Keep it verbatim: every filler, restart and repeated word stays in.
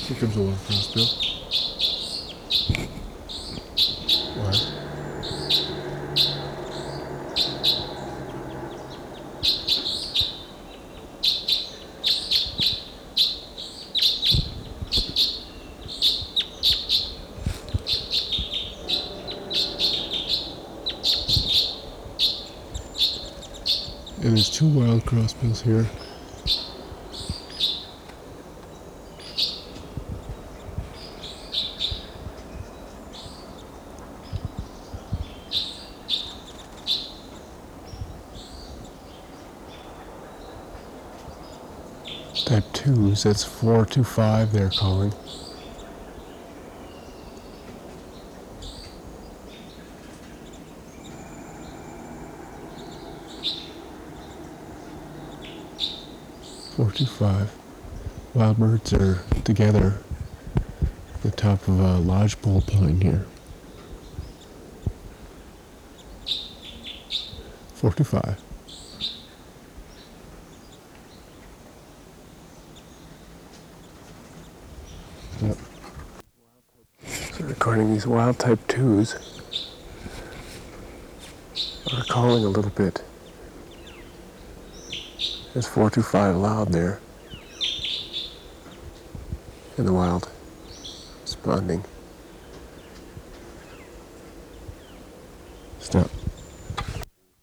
Here comes a wild crossbill. Wild. And there's two wild crossbills here. Type twos, that's four two five they're calling. four two five. Wild birds are together at the top of a lodgepole pine here. four two five. Yep. So recording these wild type twos are calling a little bit. There's four two five loud there. And the wild responding. Stop.